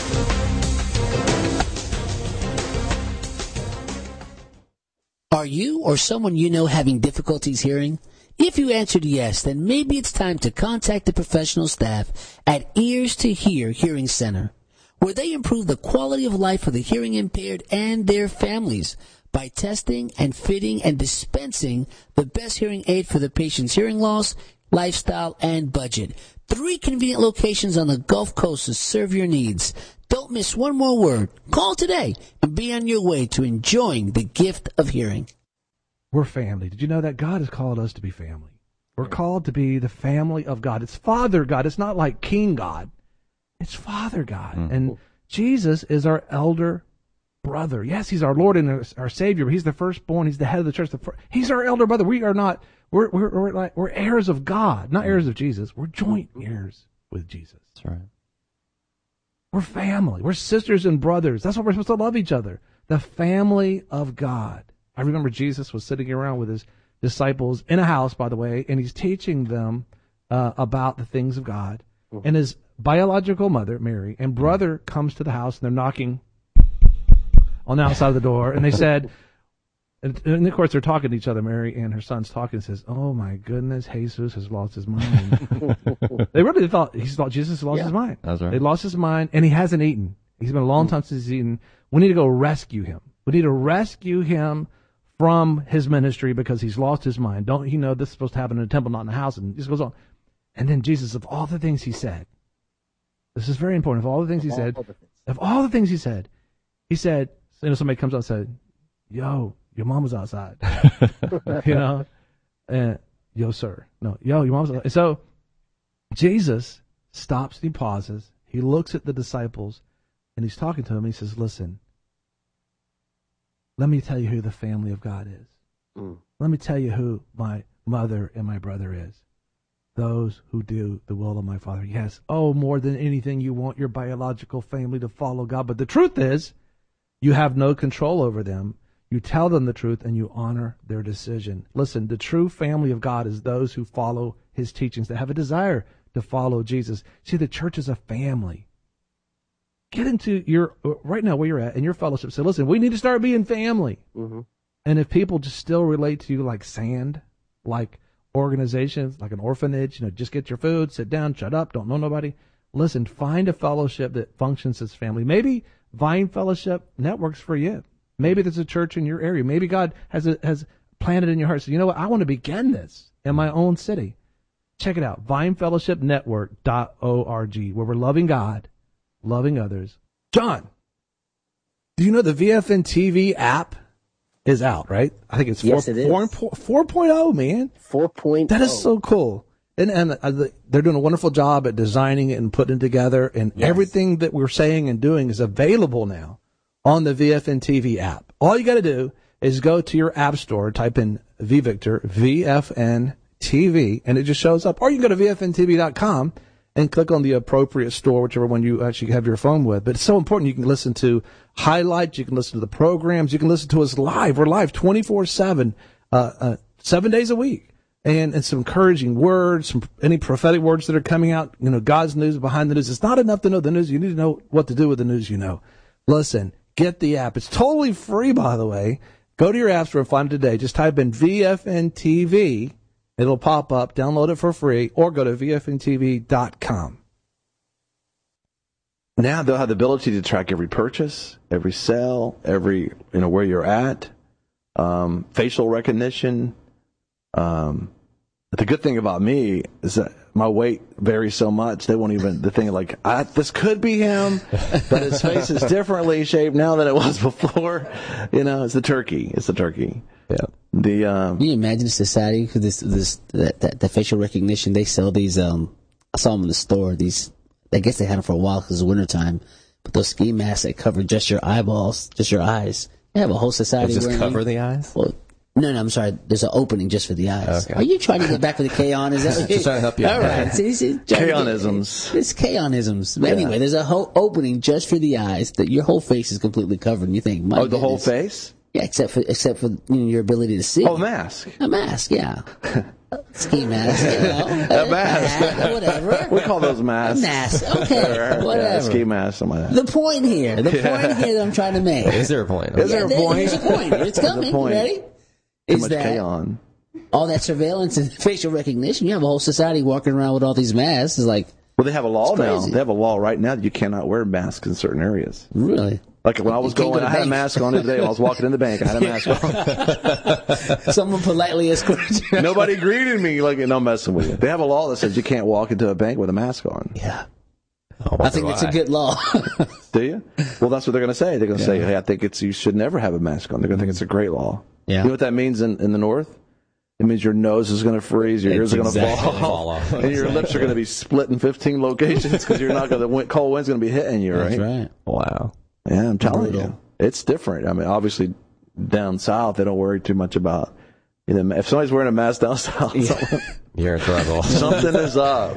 D: Are you or someone you know having difficulties hearing? If you answered yes, then maybe it's time to contact the professional staff at Ears to Hear Hearing Center, where they improve the quality of life for the hearing impaired and their families by testing and fitting and dispensing the best hearing aid for the patient's hearing loss, lifestyle, and budget. 3 convenient locations on the Gulf Coast to serve your needs. Don't miss one more word. Call today and be on your way to enjoying the gift of hearing.
B: We're family. Did you know that God has called us to be family? We're called to be the family of God. It's Father God. It's not like King God. It's Father God. And Jesus is our elder brother. Yes, he's our Lord and our Savior, but he's the firstborn. He's the head of the church. He's our elder brother. We are not, we're heirs of God, not heirs of Jesus. We're joint heirs with Jesus.
V: That's right.
B: We're family. We're sisters and brothers. That's what we're supposed to love each other. The family of God. I remember Jesus was sitting around with his disciples in a house, by the way, and he's teaching them about the things of God. And his biological mother, Mary, and brother comes to the house, and they're knocking on the outside of the door, and they said, and of course they're talking to each other, Mary and her son's talking, and says, oh my goodness, Jesus has lost his mind. They really thought Jesus has lost his mind.
I: That's right.
B: They lost his mind, and he hasn't eaten. He's been a long time since he's eaten. We need to go rescue him. We need to rescue him from his ministry because he's lost his mind. Don't you know this is supposed to happen in a temple, not in a house? And this goes on. And then Jesus, of all the things he said, this is very important. Of all the things he said, he said, somebody comes up and said, yo, your mom was outside. And yo, sir. No, yo, your mom's outside. And so Jesus stops and he pauses. He looks at the disciples and he's talking to them. And he says, listen, let me tell you who the family of God is. Let me tell you who my mother and my brother is. Those who do the will of my Father. Yes, more than anything, you want your biological family to follow God. But the truth is, you have no control over them. You tell them the truth and you honor their decision. Listen, the true family of God is those who follow his teachings, that have a desire to follow Jesus. See, the church is a family. Get into right now where you're at in your fellowship. Say, listen, we need to start being family. Mm-hmm. And if people just still relate to you like sand, like organizations, like an orphanage, just get your food, sit down, shut up, don't know nobody. Listen, find a fellowship that functions as family. Maybe Vine Fellowship Network's for you. Maybe there's a church in your area. Maybe God has planted in your heart. So you know what? I want to begin this in my own city. Check it out. VineFellowshipNetwork.org, where we're loving God, loving others. John, do you know the VFN TV app is out, right? I think it's 4.0, man.
D: 4.0.
B: That is so cool. And they're doing a wonderful job at designing it and putting it together. And everything that we're saying and doing is available now on the VFN TV app. All you got to do is go to your app store, type in VVictor, VFN TV, and it just shows up. Or you can go to VFNTV.com and click on the appropriate store, whichever one you actually have your phone with. But it's so important. You can listen to highlights. You can listen to the programs. You can listen to us live. We're live 24/7, 7 days a week. And some encouraging words, any prophetic words that are coming out, God's news behind the news. It's not enough to know the news. You need to know what to do with the news you know. Listen, get the app. It's totally free, by the way. Go to your app store and find it today. Just type in VFN TV. It'll pop up. Download it for free or go to VFNTV.com. Now they'll have the ability to track every purchase, every sale, every, where you're at, facial recognition. The good thing about me is that my weight varies so much, they won't even, the thing like, this could be him, but his face is differently shaped now than it was before. It's the turkey. Yeah.
D: Can you imagine a society for the facial recognition? They sell these, I saw them in the store, I guess they had them for a while because it's wintertime, but those ski masks that cover just your eyeballs, just your eyes. They have a whole society
I: wearing them. Just cover the eyes?
D: Well, no, I'm sorry. There's an opening just for the eyes. Okay. Are you trying to get back to the K-on? Is that
I: just trying to help you?
D: All right.
B: K-onisms.
D: It's K-onisms. But anyway, there's a whole opening just for the eyes that your whole face is completely covered, and you think, my goodness.
B: The whole face?
D: Yeah, except for your ability to see.
B: Oh, mask.
D: A mask, yeah. Ski mask,
B: A mask.
D: Whatever.
B: We call those masks.
D: A mask, okay, whatever.
B: Yeah, ski mask, something like that.
D: The point here that I'm trying to make.
I: Is there a point?
D: Here's a point. It's coming. You ready?
B: Is that K-on.
D: All that surveillance and facial recognition, you have a whole society walking around with all these masks. It's like,
B: well, they have a law now. They have a law right now that you cannot wear masks in certain areas.
D: Really?
B: Like when I was going, I had a mask on today. When I was walking in the bank, I had a mask
D: on. Someone politely escorted you.
B: Nobody greeted me like, no, I'm messing with you. They have a law that says you can't walk into a bank with a mask on.
D: Yeah. I think it's a good law.
B: Do you? Well, that's what they're going to say. They're going to say, hey, I think you should never have a mask on. They're going to think it's a great law.
D: Yeah.
B: You know what that means in the North? It means your nose is going to freeze, your ears are going to fall off, and your lips are going to be split in 15 locations because you're not going to, cold wind's going to be hitting you, right?
D: That's right.
B: Wow. Yeah, I'm telling you. It's different. I mean, obviously, down south, they don't worry too much about, if somebody's wearing a mask down south,
I: you're in trouble.
B: Something is up.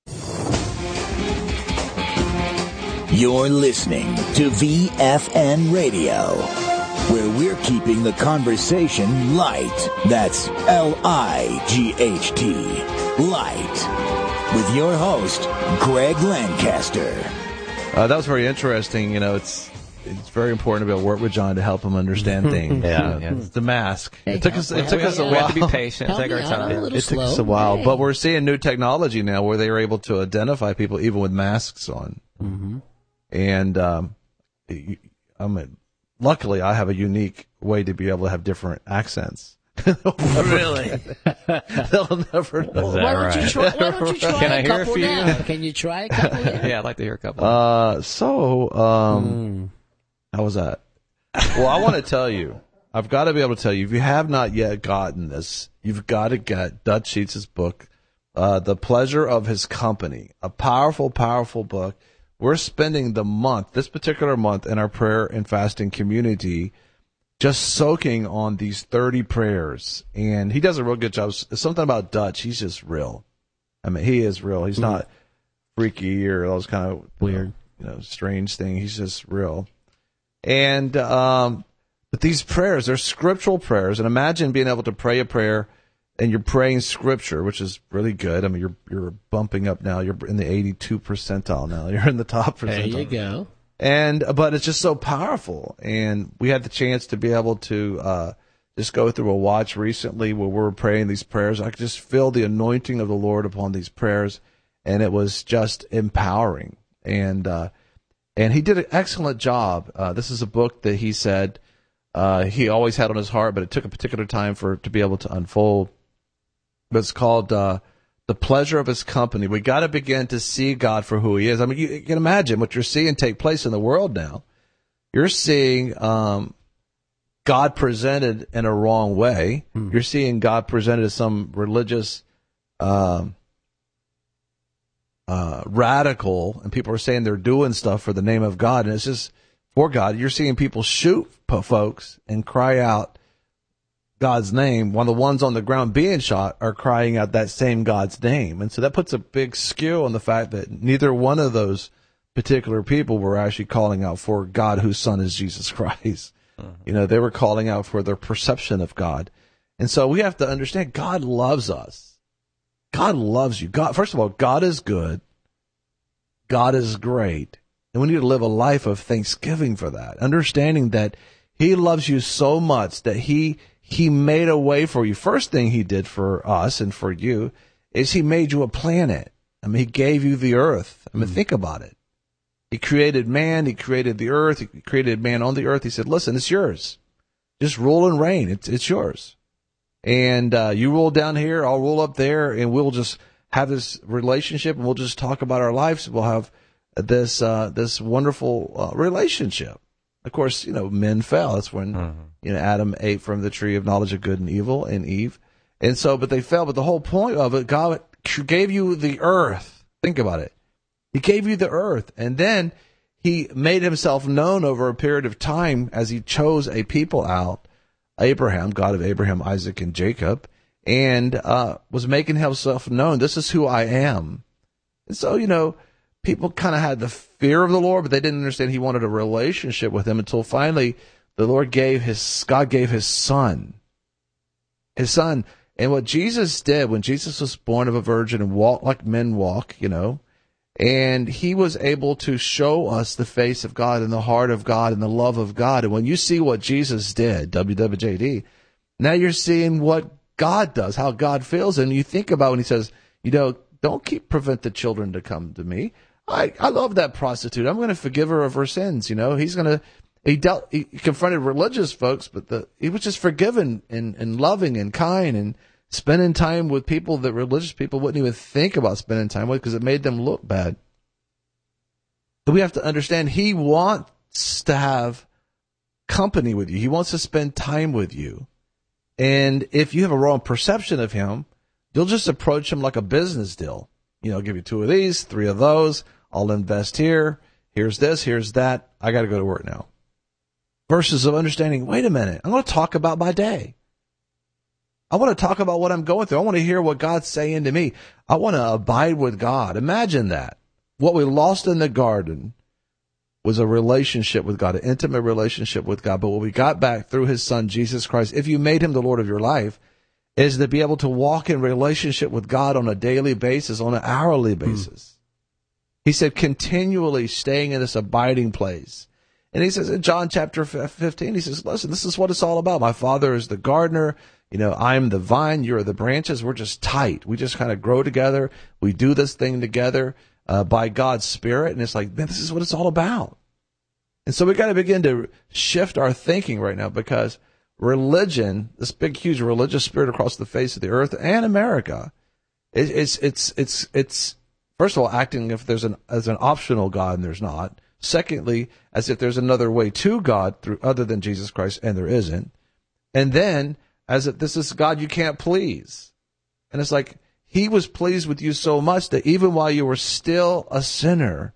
E: You're listening to VFN Radio, where we're keeping the conversation light. That's Light. Light. with your host, Greg Lancaster.
B: That was very interesting. You know, it's very important to be able to work with John to help him understand things. It's the mask.
D: Hey,
B: it took us a while.
I: We have to be patient. Take our time.
B: It took us a while, but we're seeing new technology now where they are able to identify people even with masks on.
D: Mm-hmm.
B: And luckily, I have a unique way to be able to have different accents.
D: Really?
B: They'll never know.
D: Why don't you try
I: Can I
D: a
I: hear a
D: couple
I: few?
D: now? Can you try a couple?
I: Yeah, I'd like to hear a couple.
B: How was that? Well, I want to tell you, I've got to be able to tell you, if you have not yet gotten this, you've got to get Dutch Sheets' book, The Pleasure of His Company, a powerful, powerful book. We're spending this particular month in our prayer and fasting community just soaking on these 30 prayers. And he does a real good job. Something about Dutch, he's just real. I mean, he is real. He's not freaky or those kind of weird, strange thing. He's just real. And but these prayers, they're scriptural prayers. And imagine being able to pray a prayer and you're praying scripture, which is really good. I mean, you're bumping up now. You're in the 82 percentile now. You're in the top percentile.
D: There you go.
B: But it's just so powerful. And we had the chance to be able to just go through a watch recently where we were praying these prayers. I could just feel the anointing of the Lord upon these prayers, and it was just empowering. And he did an excellent job. This is a book that he said he always had on his heart, but it took a particular time for it to be able to unfold. But it's called The Pleasure of His Company. We got to begin to see God for who He is. I mean, you can imagine what you're seeing take place in the world now. You're seeing God presented in a wrong way. You're seeing God presented as some religious radical, and people are saying they're doing stuff for the name of God, and it's just for God. You're seeing people shoot folks and cry out God's name, while the ones on the ground being shot are crying out that same God's name. And so that puts a big skew on the fact that neither one of those particular people were actually calling out for God, whose son is Jesus Christ. They were calling out for their perception of God. And so we have to understand God loves us. God loves you. God, first of all, God is good. God is great. And we need to live a life of thanksgiving for that, understanding that He loves you so much that He made a way for you. First thing He did for us and for you is He made you a planet. I mean, He gave you the earth. I mean, think about it. He created man. He created the earth. He created man on the earth. He said, listen, it's yours. Just rule and reign. It's yours. And you rule down here, I'll rule up there, and we'll just have this relationship, and we'll just talk about our lives. We'll have this wonderful relationship. Of course, men fell. That's when Adam ate from the tree of knowledge of good and evil, and Eve. And so, but they fell. But the whole point of it, God gave you the earth. Think about it. He gave you the earth. And then He made Himself known over a period of time as He chose a people out, Abraham, God of Abraham, Isaac, and Jacob, and was making Himself known. This is who I am. And so, people kind of had the fear of the Lord, but they didn't understand He wanted a relationship with Him until finally God gave His Son. His Son. And what Jesus did when Jesus was born of a virgin and walked like men walk, and He was able to show us the face of God and the heart of God and the love of God. And when you see what Jesus did, WWJD, now you're seeing what God does, how God feels. And you think about when He says, don't prevent the children to come to me. I love that prostitute. I'm going to forgive her of her sins. He confronted religious folks, but he was just forgiving and loving and kind and spending time with people that religious people wouldn't even think about spending time with because it made them look bad. But we have to understand He wants to have company with you. He wants to spend time with you. And if you have a wrong perception of Him, you'll just approach Him like a business deal. I'll give you 2 of these, 3 of those. I'll invest here. Here's this, here's that. I got to go to work now. Versus of understanding, wait a minute, I'm going to talk about my day. I want to talk about what I'm going through. I want to hear what God's saying to me. I want to abide with God. Imagine that. What we lost in the garden was a relationship with God, an intimate relationship with God. But what we got back through His Son, Jesus Christ, if you made Him the Lord of your life, is to be able to walk in relationship with God on a daily basis, on an hourly basis. He said continually staying in this abiding place. And he says in John chapter 15, he says, listen, this is what it's all about. My Father is the gardener. I'm the vine. You're the branches. We're just tight. We just kind of grow together. We do this thing together by God's Spirit. And it's like, man, this is what it's all about. And so we got to begin to shift our thinking right now, because religion, this big, huge religious spirit across the face of the earth and America, it's first of all acting if there's as an optional God, and there's not. Secondly, as if there's another way to God other than Jesus Christ, and there isn't. And then as if this is God you can't please. And it's like, he was pleased with you so much that even while you were still a sinner,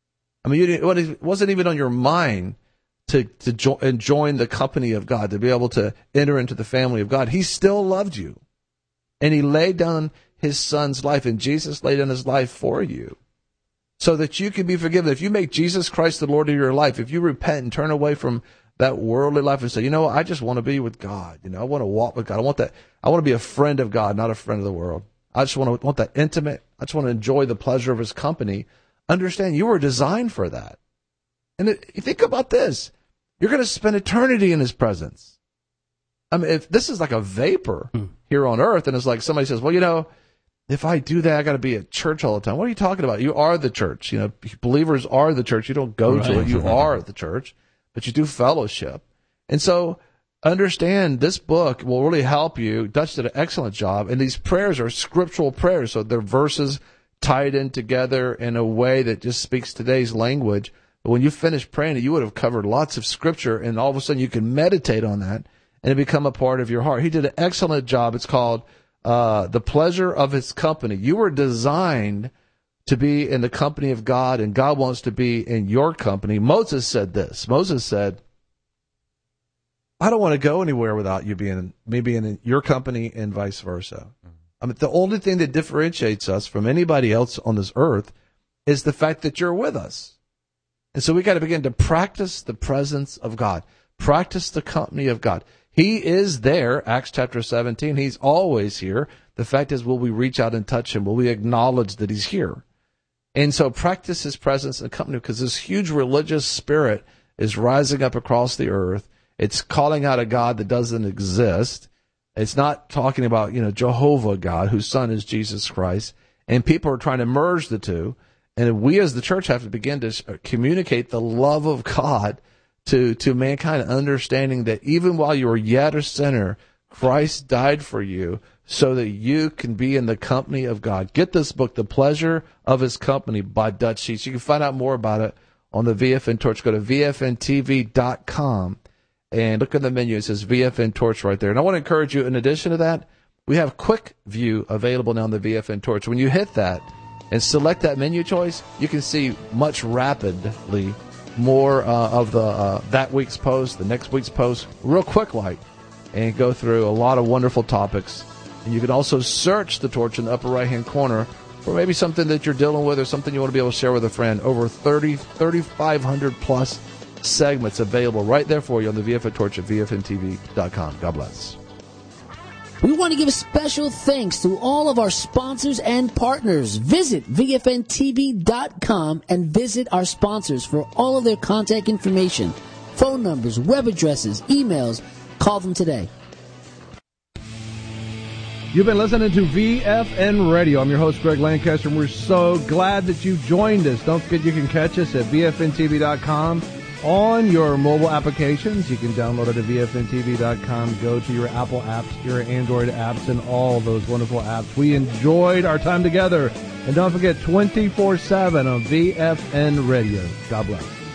B: it wasn't even on your mind to join the company of God, to be able to enter into the family of God. He still loved you. And he laid down his son's life, and Jesus laid down his life for you so that you can be forgiven. If you make Jesus Christ the Lord of your life, if you repent and turn away from that worldly life and say, I just want to be with God. I want to walk with God. I want to be a friend of God, not a friend of the world. I just want that intimate. I just want to enjoy the pleasure of his company. Understand, you were designed for that. And think about this. You're going to spend eternity in his presence. If this is like a vapor here on earth, and it's like somebody says, well, if I do that, I got to be at church all the time. What are you talking about? You are the church. Believers are the church. You don't go to it. You are the church, but you do fellowship. And so understand, this book will really help you. Dutch did an excellent job. And these prayers are scriptural prayers. So they're verses tied in together in a way that just speaks today's language. But when you finish praying it, you would have covered lots of scripture, and all of a sudden you can meditate on that and it become a part of your heart. He did an excellent job. It's called The Pleasure of His Company. You were designed to be in the company of God, and God wants to be in your company. Moses said this. Moses said, I don't want to go anywhere without you being in your company, and vice versa. The only thing that differentiates us from anybody else on this earth is the fact that you're with us. And so we got to begin to practice the presence of God, practice the company of God. He is there, Acts chapter 17. He's always here. The fact is, will we reach out and touch him? Will we acknowledge that he's here? And so practice his presence and company, because this huge religious spirit is rising up across the earth. It's calling out a God that doesn't exist. It's not talking about, Jehovah God, whose son is Jesus Christ. And people are trying to merge the two. And we as the church have to begin to communicate the love of God to mankind, understanding that even while you were yet a sinner, Christ died for you so that you can be in the company of God. Get this book, The Pleasure of His Company by Dutch Sheets. You can find out more about it on the VFN Torch. Go to VFNTV.com and look at the menu. It says VFN Torch right there. And I want to encourage you, in addition to that, we have Quick View available now on the VFN Torch. When you hit that and select that menu choice, you can see much rapidly more of the that week's post, the next week's post, real quick like, and go through a lot of wonderful topics. And you can also search the Torch in the upper right-hand corner for maybe something that you're dealing with or something you want to be able to share with a friend. Over 3,500 plus segments available right there for you on the VFN Torch at VFNTV.com. God bless.
D: We want to give a special thanks to all of our sponsors and partners. Visit VFNTV.com and visit our sponsors for all of their contact information, phone numbers, web addresses, emails. Call them today.
B: You've been listening to VFN Radio. I'm your host, Greg Lancaster, and we're so glad that you joined us. Don't forget you can catch us at VFNTV.com. On your mobile applications, you can download it at VFNTV.com. Go to your Apple apps, your Android apps, and all those wonderful apps. We enjoyed our time together. And don't forget, 24/7 on VFN Radio. God bless.